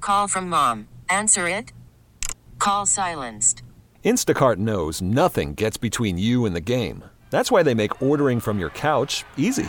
Call from mom. Answer it. Call silenced. Instacart knows nothing gets between you and the game. That's why they make ordering from your couch easy.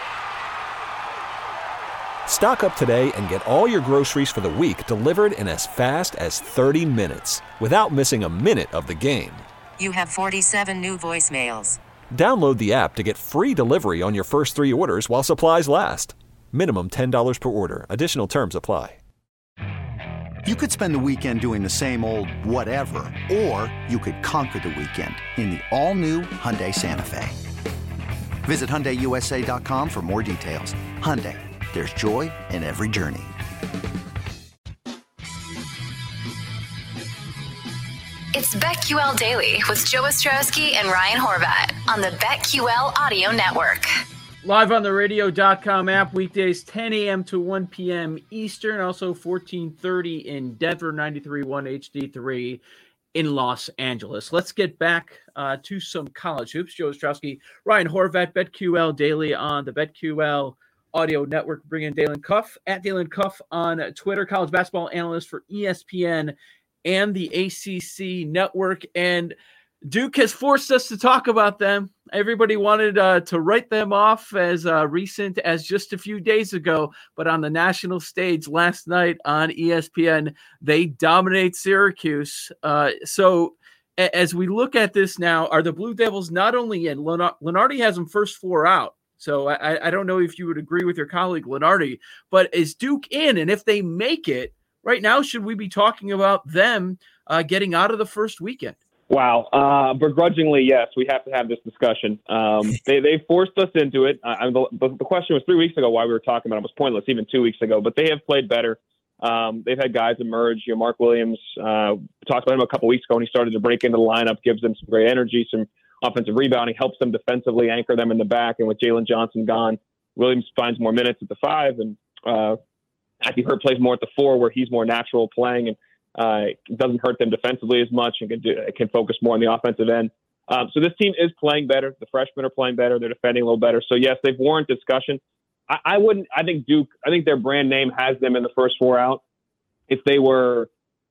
Stock up today and get all your groceries for the week delivered in as fast as 30 minutes without missing a minute of the game. You have 47 new voicemails. Download the app to get free delivery on your first 3 orders while supplies last. Minimum $10 per order. Additional terms apply. You could spend the weekend doing the same old whatever, or you could conquer the weekend in the all-new Hyundai Santa Fe. Visit HyundaiUSA.com for more details. Hyundai, there's joy in every journey. It's BetQL Daily with Joe Ostrowski and Ryan Horvat on the BetQL Audio Network. Live on the radio.com app, weekdays 10 a.m. to 1 p.m. Eastern, also 1430 in Denver, 93.1 HD3 in Los Angeles. Let's get back to some college hoops. Joe Ostrowski, Ryan Horvat, BetQL Daily on the BetQL Audio Network. Bring in Dalen Cuff, at Dalen Cuff on Twitter, college basketball analyst for ESPN and the ACC Network. And Duke has forced us to talk about them. Everybody wanted to write them off as recent as just a few days ago, but on the national stage last night on ESPN, they dominate Syracuse. So as we look at this now, are the Blue Devils not only in? Lenardi has them first 4 out. So I don't know if you would agree with your colleague Lenardi, but is Duke in? And if they make it, right now, should we be talking about them getting out of the first weekend? Wow. Begrudgingly, yes, we have to have this discussion. They forced us into it. The question was 3 weeks ago why we were talking about it was pointless, even 2 weeks ago, but they have played better. They've had guys emerge. Mark Williams, talked about him a couple weeks ago when he started to break into the lineup, gives them some great energy, some offensive rebounding, helps them defensively, anchor them in the back. And with Jalen Johnson gone, Williams finds more minutes at the 5, and Matthew Hurt plays more at the 4 where he's more natural playing, and it doesn't hurt them defensively as much and can focus more on the offensive end. So this team is playing better. The freshmen are playing better. They're defending a little better. So yes, they've warranted discussion. I think Duke, I think their brand name has them in the first 4 out. If they were,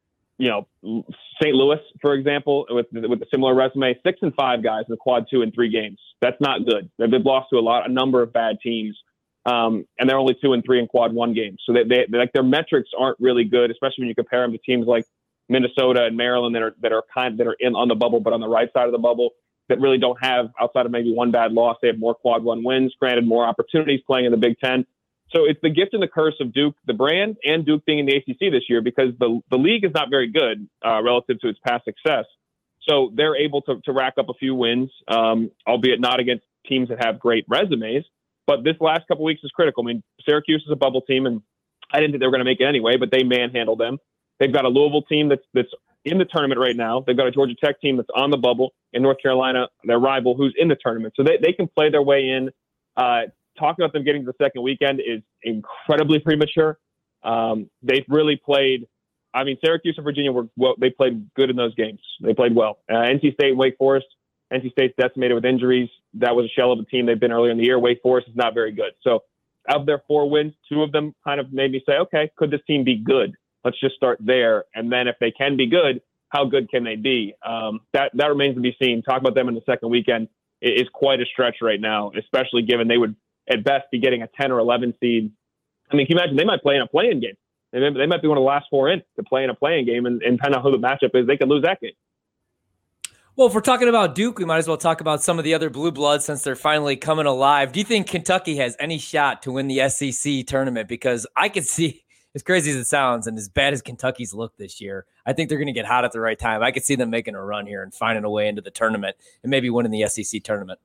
St. Louis, for example, with a similar resume, 6-5 guys in the quad 2 in 3 games. That's not good. They've lost to a number of bad teams. And they're only 2-3 in quad 1 games. So they like their metrics aren't really good, especially when you compare them to teams like Minnesota and Maryland that are in on the bubble, but on the right side of the bubble that really don't have, outside of maybe one bad loss, they have more quad 1 wins, granted more opportunities playing in the Big Ten. So it's the gift and the curse of Duke, the brand, and Duke being in the ACC this year, because the league is not very good relative to its past success. So they're able to rack up a few wins, albeit not against teams that have great resumes. But this last couple weeks is critical. I mean, Syracuse is a bubble team, and I didn't think they were going to make it anyway, but they manhandled them. They've got a Louisville team that's in the tournament right now. They've got a Georgia Tech team that's on the bubble, in North Carolina, their rival, who's in the tournament. So they can play their way in. Talking about them getting to the second weekend is incredibly premature. They've really played. I mean, Syracuse and Virginia they played good in those games. They played well. NC State and Wake Forest. NC State's decimated with injuries. That was a shell of a team they've been earlier in the year. Wake Forest is not very good. So of their 4 wins, 2 of them kind of made me say, okay, could this team be good? Let's just start there. And then if they can be good, how good can they be? That remains to be seen. Talk about them in the second weekend is quite a stretch right now, especially given they would at best be getting a 10 or 11 seed. I mean, can you imagine they might play in a play-in game? They might be one of the last 4 in to play in a play-in game, and depending on who the matchup is, they could lose that game. Well, if we're talking about Duke, we might as well talk about some of the other blue bloods since they're finally coming alive. Do you think Kentucky has any shot to win the SEC tournament? Because I could see, as crazy as it sounds and as bad as Kentucky's looked this year, I think they're going to get hot at the right time. I could see them making a run here and finding a way into the tournament and maybe winning the SEC tournament.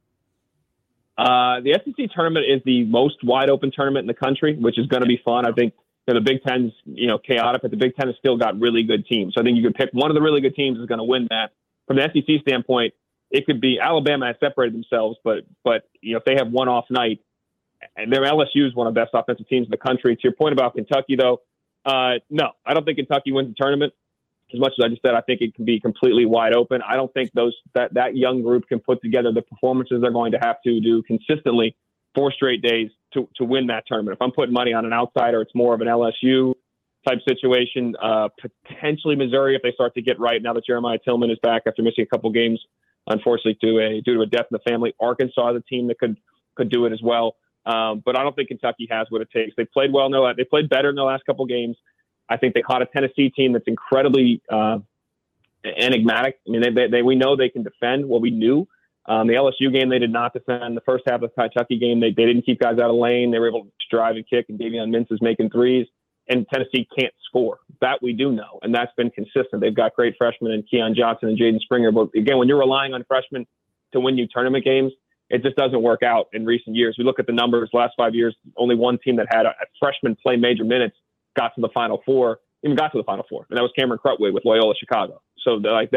The SEC tournament is the most wide open tournament in the country, which is going to be fun. I think the Big Ten's chaotic, but the Big Ten has still got really good teams. So I think you could pick one of the really good teams is going to win that. From the SEC standpoint, it could be Alabama has separated themselves, but if they have one off night, and their LSU is one of the best offensive teams in the country. To your point about Kentucky, though, no, I don't think Kentucky wins the tournament. As much as I just said, I think it can be completely wide open. I don't think that young group can put together the performances they're going to have to do consistently 4 straight days to win that tournament. If I'm putting money on an outsider, it's more of an LSU type situation. Potentially Missouri if they start to get right now that Jeremiah Tillman is back after missing a couple games, unfortunately due to a death in the family. Arkansas is a team that could do it as well. But I don't think Kentucky has what it takes. They played well. They played better in the last couple games. I think they caught a Tennessee team that's incredibly enigmatic. I mean, we know they can defend. Well, we knew. The LSU game, they did not defend. The first half of the Kentucky game, they didn't keep guys out of lane. They were able to drive and kick, and Davion Mintz is making threes. And Tennessee can't score. That we do know, and that's been consistent. They've got great freshmen in Keon Johnson and Jaden Springer. But again, when you're relying on freshmen to win you tournament games, it just doesn't work out in recent years. We look at the numbers, last 5 years, only one team that had a freshman play major minutes got to the Final Four, and that was Cameron Krutwig with Loyola Chicago. So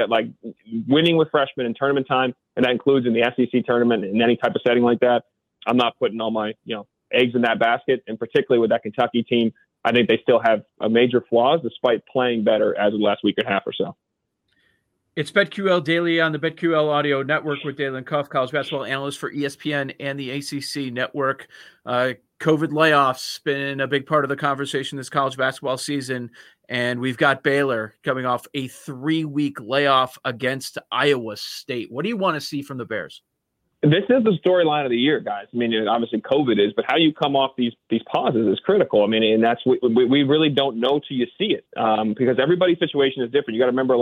winning with freshmen in tournament time, and that includes in the SEC tournament in any type of setting like that. I'm not putting all my eggs in that basket, and particularly with that Kentucky team, I think they still have major flaws despite playing better as of the last week and a half or so. It's BetQL Daily on the BetQL Audio Network with Dalen Cuff, college basketball analyst for ESPN and the ACC Network. COVID layoffs been a big part of the conversation this college basketball season, and we've got Baylor coming off a 3-week layoff against Iowa State. What do you want to see from the Bears? This is the storyline of the year, guys. I mean, obviously COVID is, but how you come off these pauses is critical. I mean, and that's we really don't know till you see it, because everybody's situation is different. You got to remember,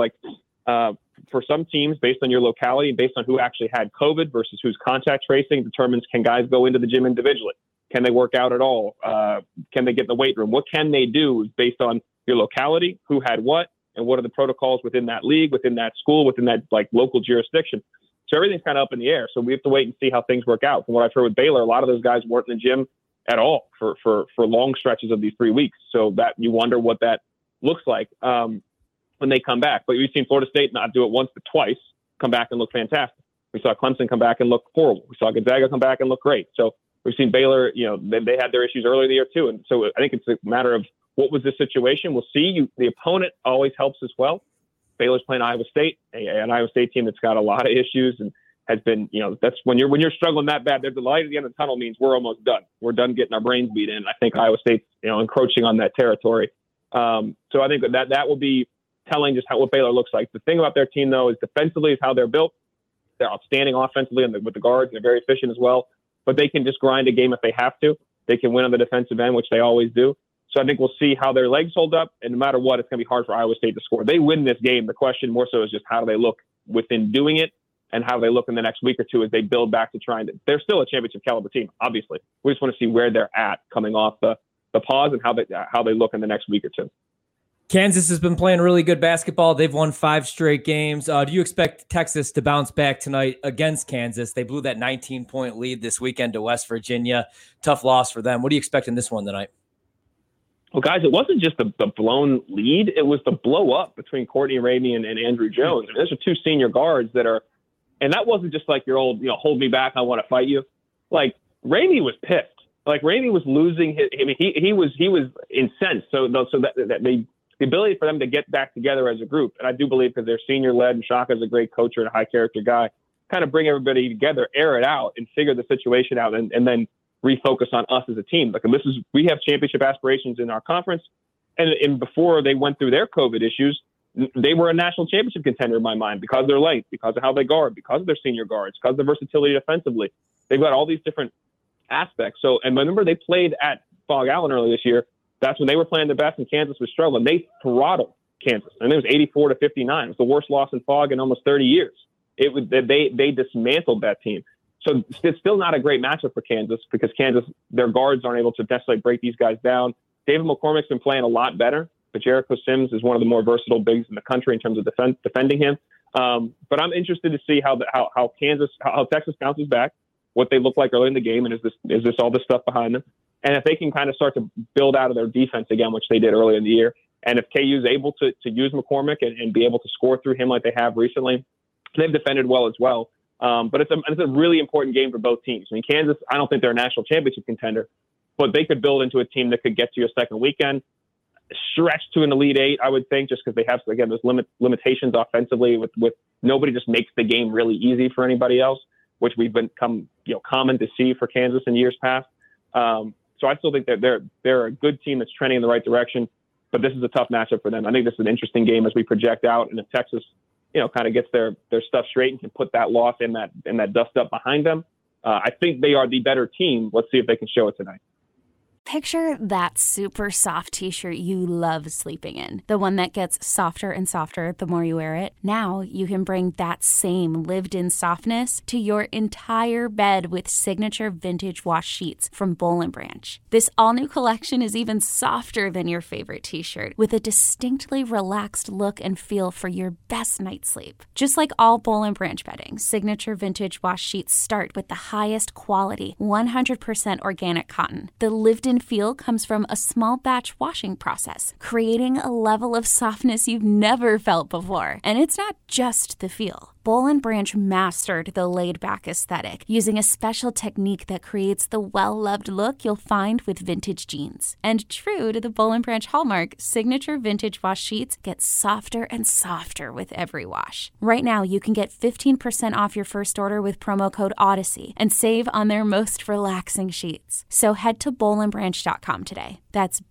for some teams, based on your locality, based on who actually had COVID versus who's contact tracing, determines can guys go into the gym individually? Can they work out at all? Can they get in the weight room? What can they do based on your locality, who had what, and what are the protocols within that league, within that school, within that local jurisdiction? So everything's kind of up in the air. So we have to wait and see how things work out. From what I've heard with Baylor, a lot of those guys weren't in the gym at all for long stretches of these 3 weeks. So that you wonder what that looks like when they come back. But we've seen Florida State not do it once but twice, come back and look fantastic. We saw Clemson come back and look horrible. We saw Gonzaga come back and look great. So we've seen Baylor, they had their issues earlier in the year too. And so I think it's a matter of what was the situation. We'll see. The opponent always helps as well. Baylor's playing Iowa State, an Iowa State team that's got a lot of issues and has been, that's when you're struggling that bad, there's the light at the end of the tunnel means we're almost done. We're done getting our brains beat in. I think Iowa State's, encroaching on that territory. So I think that will be telling just what Baylor looks like. The thing about their team, though, is defensively is how they're built. They're outstanding offensively with the guards, and they're very efficient as well. But they can just grind a game if they have to. They can win on the defensive end, which they always do. So I think we'll see how their legs hold up. And no matter what, it's going to be hard for Iowa State to score. They win this game. The question more so is just how do they look within doing it, and how they look in the next week or two as they build back to trying to. They're still a championship caliber team, obviously. We just want to see where they're at coming off the pause and how they look in the next week or two. Kansas has been playing really good basketball. They've won 5 straight games. Do you expect Texas to bounce back tonight against Kansas? They blew that 19-point lead this weekend to West Virginia. Tough loss for them. What do you expect in this one tonight? Well, guys, it wasn't just the blown lead. It was the blow up between Courtney Ramey and Andrew Jones. I mean, those are 2 senior guards that are, and that wasn't just like your old, hold me back, I want to fight you. Ramey was pissed. Ramey was losing his, he was incensed. So that the ability for them to get back together as a group, and I do believe because they're senior led and Shaka's a great coach and a high character guy, kind of bring everybody together, air it out, and figure the situation out, and then refocus on us as a team. We have championship aspirations in our conference, and before they went through their COVID issues, they were a national championship contender in my mind because of their length, because of how they guard, because of their senior guards, because of their versatility defensively. They've got all these different aspects. So, and remember they played at Fog Allen earlier this year. That's when they were playing the best and Kansas was struggling. They throttled Kansas, and it was 84-59. It was the worst loss in Fog in almost 30 years. They dismantled that team. So it's still not a great matchup for Kansas because Kansas, their guards aren't able to necessarily break these guys down. David McCormick's been playing a lot better, but Jericho Sims is one of the more versatile bigs in the country in terms of defending him. But I'm interested to see how Texas bounces back, what they look like early in the game, and is this all this stuff behind them? And if they can kind of start to build out of their defense again, which they did earlier in the year, and if KU is able to use McCormick and be able to score through him like they have recently, they've defended well as well. But it's a really important game for both teams. I mean, Kansas, I don't think they're a national championship contender, but they could build into a team that could get to a second weekend, stretch to an Elite Eight, I would think, just because they have, again, those limitations offensively with nobody just makes the game really easy for anybody else, which we've become common to see for Kansas in years past. So I still think that they're a good team that's trending in the right direction. but this is a tough matchup for them. I think this is an interesting game as we project out, and if Texas, kind of gets their stuff straight and can put that loss and that dust up behind them, I think they are the better team. Let's see if they can show it tonight. Picture that super soft t-shirt you love sleeping in. The one that gets softer and softer the more you wear it. Now you can bring that same lived-in softness to your entire bed with signature vintage wash sheets from Boll & Branch. This all-new collection is even softer than your favorite t-shirt, with a distinctly relaxed look and feel for your best night's sleep. Just like all Boll & Branch bedding, signature vintage wash sheets start with the highest quality, 100% organic cotton. The lived-in feel comes from a small batch washing process, creating a level of softness you've never felt before. And it's not just the feel. Boll & Branch mastered the laid-back aesthetic using a special technique that creates the well-loved look you'll find with vintage jeans. And true to the Boll & Branch hallmark, signature vintage wash sheets get softer and softer with every wash. Right now, you can get 15% off your first order with promo code Odyssey and save on their most relaxing sheets. So head to bollandbranch.com today. That's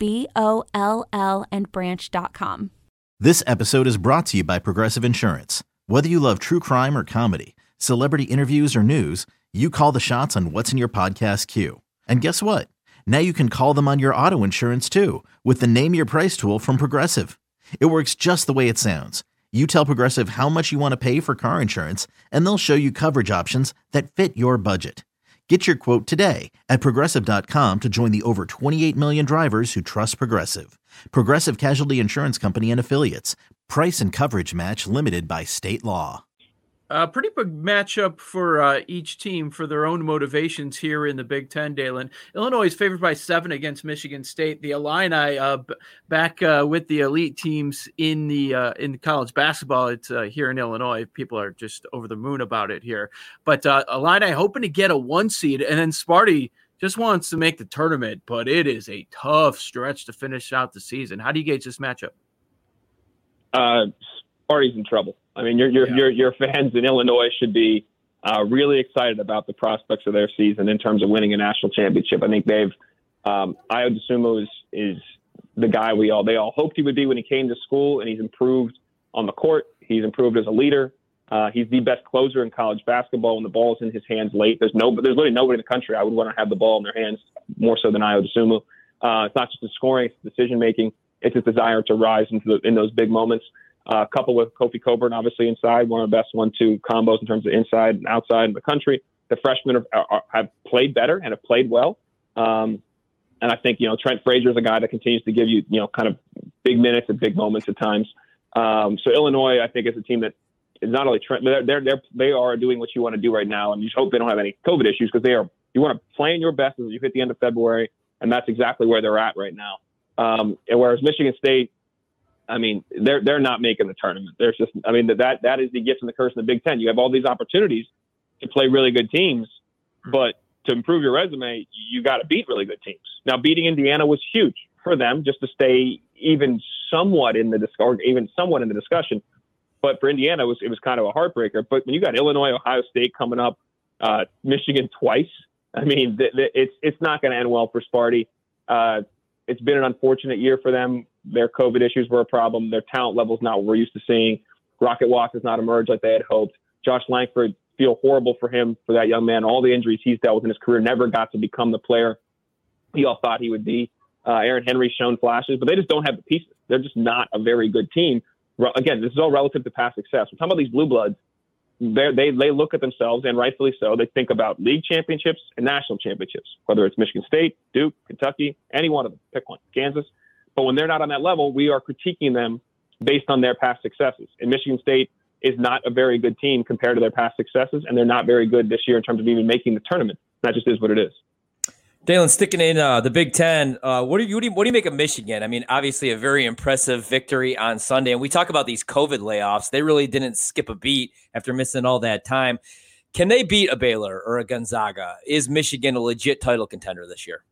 BOLL and branch.com. This episode is brought to you by Progressive Insurance. Whether you love true crime or comedy, celebrity interviews or news, you call the shots on what's in your podcast queue. And guess what? Now you can call them on your auto insurance too with the Name Your Price tool from Progressive. It works just the way it sounds. You tell Progressive how much you want to pay for car insurance, and they'll show you coverage options that fit your budget. Get your quote today at Progressive.com to join the over 28 million drivers who trust Progressive. Progressive Casualty Insurance Company and Affiliates. Price and coverage match limited by state law. Pretty big matchup for each team for their own motivations here in the Big Ten, Dalen. Illinois is favored by 7 against Michigan State. The Illini back with the elite teams in the college basketball. It's here in Illinois. People are just over the moon about it here. But Illini hoping to get a 1 seed, and then Sparty just wants to make the tournament. But it is a tough stretch to finish out the season. How do you gauge this matchup? Sparty's in trouble. I mean, your fans in Illinois should be really excited about the prospects of their season in terms of winning a national championship. I think they've Ayo Dosunmu is the guy they all hoped he would be when he came to school, and he's improved on the court. He's improved as a leader. He's the best closer in college basketball when the ball is in his hands late. There's literally nobody in the country I would want to have the ball in their hands more so than Ayo Dosunmu. It's not just the scoring, it's the decision making. It's his desire to rise in those big moments. Coupled with Kofi Coburn, obviously inside, one of the best 1-2 combos in terms of inside and outside in the country. The freshmen have played better and have played well. And I think, Trent Frazier is a guy that continues to give you, kind of big minutes and big moments at times. So Illinois, I think, is a team that is not only Trent, but they are doing what you want to do right now. And you just hope they don't have any COVID issues, because you want to play in your best as you hit the end of February. And that's exactly where they're at right now. And whereas Michigan State, I mean, they're not making the tournament. There's just, I mean, that is the gift and the curse in the Big Ten. You have all these opportunities to play really good teams, but to improve your resume, you got to beat really good teams. Now, beating Indiana was huge for them just to stay even somewhat in the discussion. But for Indiana, it was kind of a heartbreaker. But when you got Illinois, Ohio State coming up, Michigan twice, I mean, it's not going to end well for Sparty. It's been an unfortunate year for them. Their COVID issues were a problem. Their talent level is not what we're used to seeing. Rocket Watts has not emerged like they had hoped. Josh Langford, feel horrible for him, for that young man. All the injuries he's dealt with in his career, never got to become the player we all thought he would be. Aaron Henry's shown flashes, but they just don't have the pieces. They're just not a very good team. Again, this is all relative to past success. We're talking about these blue bloods. They look at themselves, and rightfully so. They think about league championships and national championships, whether it's Michigan State, Duke, Kentucky, any one of them. Pick one, Kansas. But when they're not on that level, we are critiquing them based on their past successes. And Michigan State is not a very good team compared to their past successes, and they're not very good this year in terms of even making the tournament. That just is what it is. Dalen, sticking in the Big Ten, what do you make of Michigan? I mean, obviously a very impressive victory on Sunday, and we talk about these COVID layoffs. They really didn't skip a beat after missing all that time. Can they beat a Baylor or a Gonzaga? Is Michigan a legit title contender this year?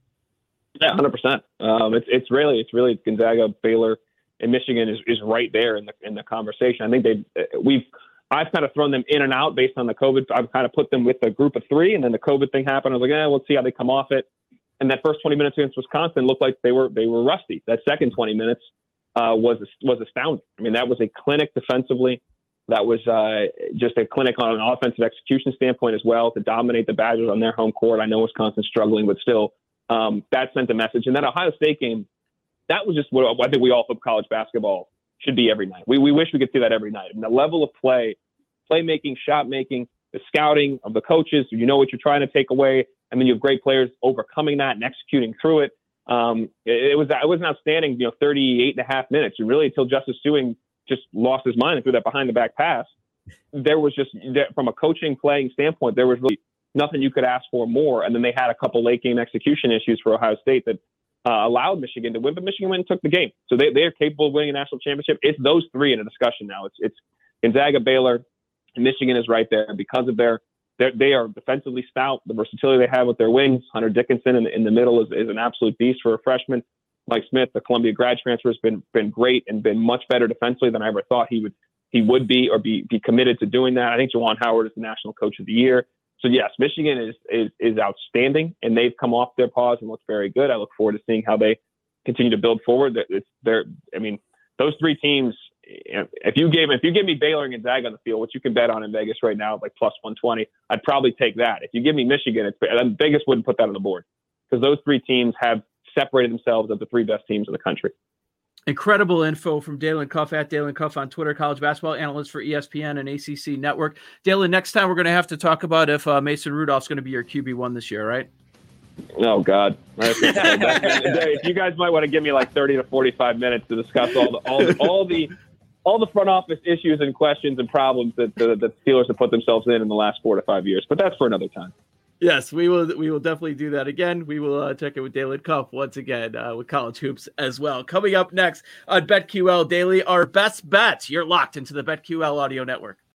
Yeah, 100%. It's really Gonzaga, Baylor, and Michigan is right there in the conversation. I think I've kind of thrown them in and out based on the COVID. I've kind of put them with a group of 3, and then the COVID thing happened. I was like, let's see how they come off it. And that first 20 minutes against Wisconsin looked like they were rusty. That second 20 minutes was astounding. I mean, that was a clinic defensively. That was just a clinic on an offensive execution standpoint as well, to dominate the Badgers on their home court. I know Wisconsin's struggling, but still, that sent a message. And that Ohio State game, that was just what I think we all hope college basketball should be every night. We wish we could see that every night. And the level of playmaking, shot making, the scouting of the coaches, you know what you're trying to take away, and then you have great players overcoming that and executing through it. It was an outstanding, 38 and a half minutes. And really, until Justice Ewing just lost his mind and threw that behind the back pass, there was just, from a coaching playing standpoint, there was really nothing you could ask for more. And then they had a couple late game execution issues for Ohio State that allowed Michigan to win, but Michigan went and took the game. So they are capable of winning a national championship. It's those three in a discussion now. It's Gonzaga, Baylor, and Michigan is right there because of they are defensively stout, the versatility they have with their wings. Hunter Dickinson in the middle is an absolute beast for a freshman. Mike Smith, the Columbia grad transfer, has been great and been much better defensively than I ever thought he would be or be committed to doing that. I think Juwan Howard is the National Coach of the Year. So yes, Michigan is outstanding, and they've come off their pause and look very good. I look forward to seeing how they continue to build forward. Those three teams. If you give me Baylor and Gonzaga on the field, which you can bet on in Vegas right now, like plus 120, I'd probably take that. If you give me Michigan, Vegas wouldn't put that on the board, because those three teams have separated themselves as the three best teams in the country. Incredible info from Dalen Cuff at Dalen Cuff on Twitter, college basketball analyst for ESPN and ACC Network. Dalen, next time we're going to have to talk about if Mason Rudolph's going to be your QB1 this year, right? Oh, God. If you guys might want to give me like 30 to 45 minutes to discuss all the front office issues and questions and problems that the Steelers have put themselves in the last 4 to 5 years. But that's for another time. Yes, we will definitely do that again. We will check it with Dalen Cuff once again with college hoops as well. Coming up next on BetQL Daily, our best bets. You're locked into the BetQL audio network.